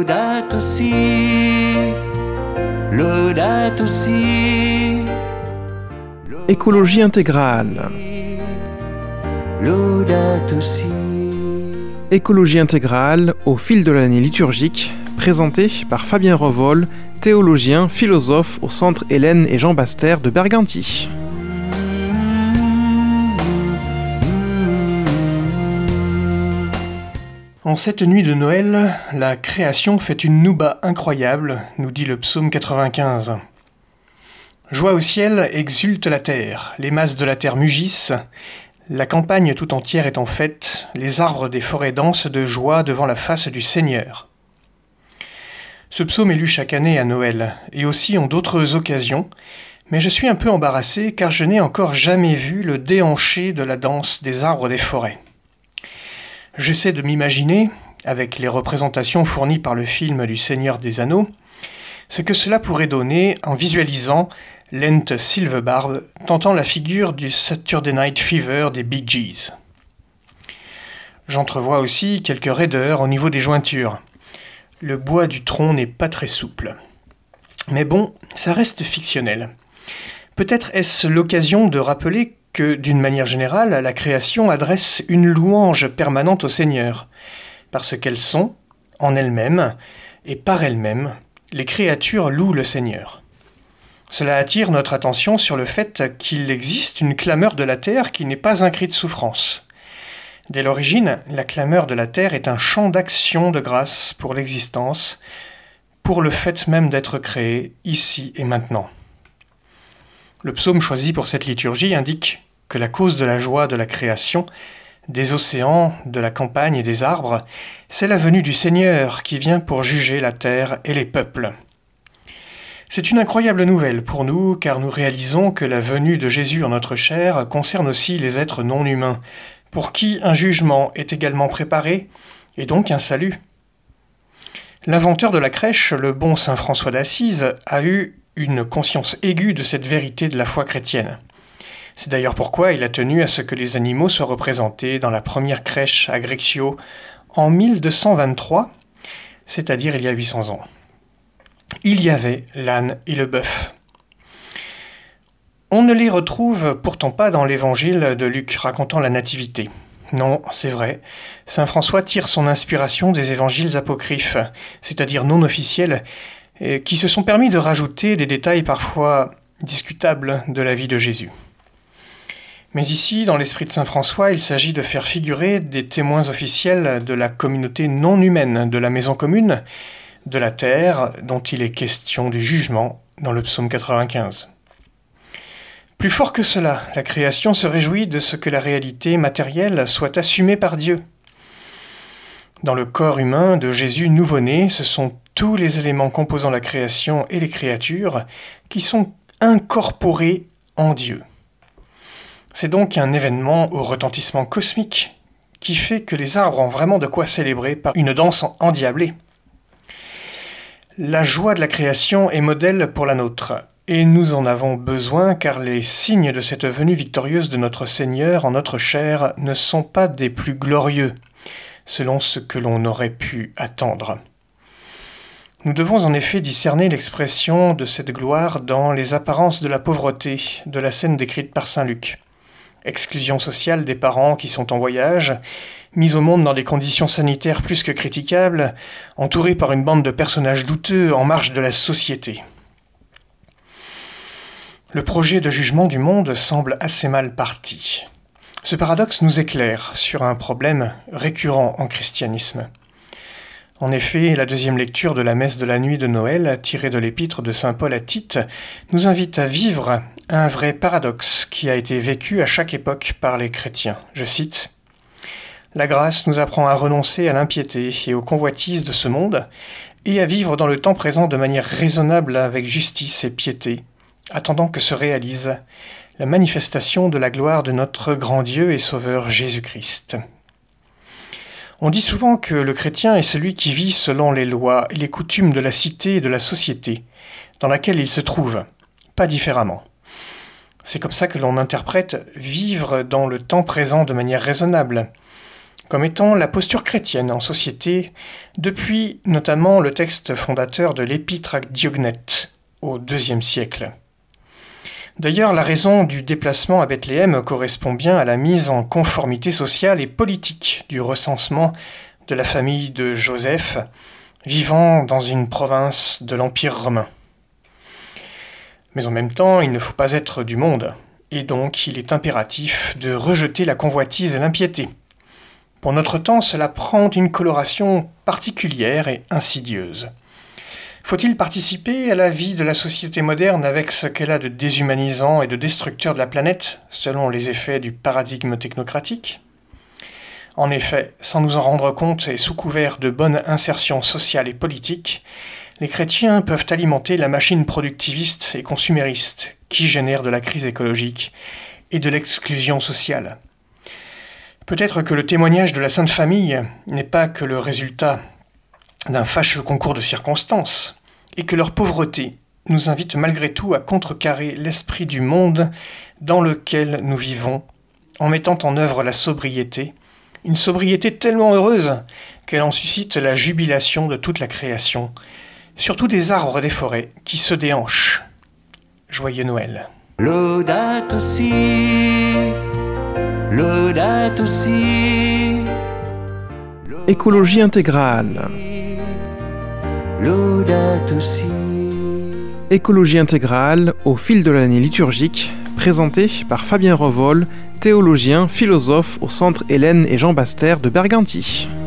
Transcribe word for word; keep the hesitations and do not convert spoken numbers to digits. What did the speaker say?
Laudato si, Laudato si. Écologie intégrale. Laudato si. Écologie intégrale au fil de l'année liturgique, présentée par Fabien Revol, théologien, philosophe au Centre Hélène et Jean Baster de Berganti. En cette nuit de Noël, la création fait une nouba incroyable, nous dit le psaume quatre-vingt-quinze. Joie au ciel, exulte la terre, les masses de la terre mugissent, la campagne tout entière est en fête, les arbres des forêts dansent de joie devant la face du Seigneur. Ce psaume est lu chaque année à Noël, et aussi en d'autres occasions, mais je suis un peu embarrassé car je n'ai encore jamais vu le déhanché de la danse des arbres des forêts. J'essaie de m'imaginer, avec les représentations fournies par le film du Seigneur des Anneaux, ce que cela pourrait donner en visualisant Lent Silverbarb tentant la figure du Saturday Night Fever des Bee Gees. J'entrevois aussi quelques raideurs au niveau des jointures. Le bois du tronc n'est pas très souple. Mais bon, ça reste fictionnel. Peut-être est-ce l'occasion de rappeler que, d'une manière générale, la création adresse une louange permanente au Seigneur, parce qu'elles sont, en elles-mêmes, et par elles-mêmes, les créatures louent le Seigneur. Cela attire notre attention sur le fait qu'il existe une clameur de la terre qui n'est pas un cri de souffrance. Dès l'origine, la clameur de la terre est un chant d'action de grâce pour l'existence, pour le fait même d'être créé, ici et maintenant. Le psaume choisi pour cette liturgie indique que la cause de la joie de la création, des océans, de la campagne et des arbres, c'est la venue du Seigneur qui vient pour juger la terre et les peuples. C'est une incroyable nouvelle pour nous car nous réalisons que la venue de Jésus en notre chair concerne aussi les êtres non humains, pour qui un jugement est également préparé et donc un salut. L'inventeur de la crèche, le bon saint François d'Assise, a eu une conscience aiguë de cette vérité de la foi chrétienne. C'est d'ailleurs pourquoi il a tenu à ce que les animaux soient représentés dans la première crèche à Greccio en mille deux cent vingt-trois, c'est-à-dire il y a huit cents ans. Il y avait l'âne et le bœuf. On ne les retrouve pourtant pas dans l'évangile de Luc racontant la nativité. Non, c'est vrai, saint François tire son inspiration des évangiles apocryphes, c'est-à-dire non officiels, qui se sont permis de rajouter des détails parfois discutables de la vie de Jésus. Mais ici, dans l'esprit de saint François, il s'agit de faire figurer des témoins officiels de la communauté non humaine de la maison commune, de la terre, dont il est question du jugement dans le psaume quatre-vingt-quinze. Plus fort que cela, la création se réjouit de ce que la réalité matérielle soit assumée par Dieu. Dans le corps humain de Jésus nouveau-né, ce sont tous les éléments composant la création et les créatures qui sont incorporés en Dieu. C'est donc un événement au retentissement cosmique qui fait que les arbres ont vraiment de quoi célébrer par une danse endiablée. La joie de la création est modèle pour la nôtre, et nous en avons besoin car les signes de cette venue victorieuse de notre Seigneur en notre chair ne sont pas des plus glorieux, selon ce que l'on aurait pu attendre. Nous devons en effet discerner l'expression de cette gloire dans les apparences de la pauvreté de la scène décrite par saint Luc. Exclusion sociale des parents qui sont en voyage, mise au monde dans des conditions sanitaires plus que critiquables, entourés par une bande de personnages douteux en marge de la société. Le projet de jugement du monde semble assez mal parti. Ce paradoxe nous éclaire sur un problème récurrent en christianisme. En effet, la deuxième lecture de la messe de la nuit de Noël, tirée de l'épître de saint Paul à Tite, nous invite à vivre un vrai paradoxe qui a été vécu à chaque époque par les chrétiens. Je cite « La grâce nous apprend à renoncer à l'impiété et aux convoitises de ce monde et à vivre dans le temps présent de manière raisonnable avec justice et piété, attendant que se réalise la manifestation de la gloire de notre grand Dieu et Sauveur Jésus-Christ. » On dit souvent que le chrétien est celui qui vit selon les lois et les coutumes de la cité et de la société, dans laquelle il se trouve, pas différemment. C'est comme ça que l'on interprète « vivre dans le temps présent de manière raisonnable », comme étant la posture chrétienne en société depuis notamment le texte fondateur de l'Épître à Diognète au deuxième siècle. D'ailleurs, la raison du déplacement à Bethléem correspond bien à la mise en conformité sociale et politique du recensement de la famille de Joseph, vivant dans une province de l'Empire romain. Mais en même temps, il ne faut pas être du monde, et donc il est impératif de rejeter la convoitise et l'impiété. Pour notre temps, cela prend une coloration particulière et insidieuse. Faut-il participer à la vie de la société moderne avec ce qu'elle a de déshumanisant et de destructeur de la planète, selon les effets du paradigme technocratique ? En effet, sans nous en rendre compte et sous couvert de bonne insertion sociale et politique, les chrétiens peuvent alimenter la machine productiviste et consumériste qui génère de la crise écologique et de l'exclusion sociale. Peut-être que le témoignage de la Sainte Famille n'est pas que le résultat d'un fâcheux concours de circonstances, et que leur pauvreté nous invite malgré tout à contrecarrer l'esprit du monde dans lequel nous vivons, en mettant en œuvre la sobriété, une sobriété tellement heureuse qu'elle en suscite la jubilation de toute la création, surtout des arbres et des forêts qui se déhanchent. Joyeux Noël. Laudato si, laudato si. Écologie intégrale. Laudato si. Écologie intégrale au fil de l'année liturgique, présentée par Fabien Revol, théologien, philosophe au Centre Hélène et Jean Bastère de Berganty.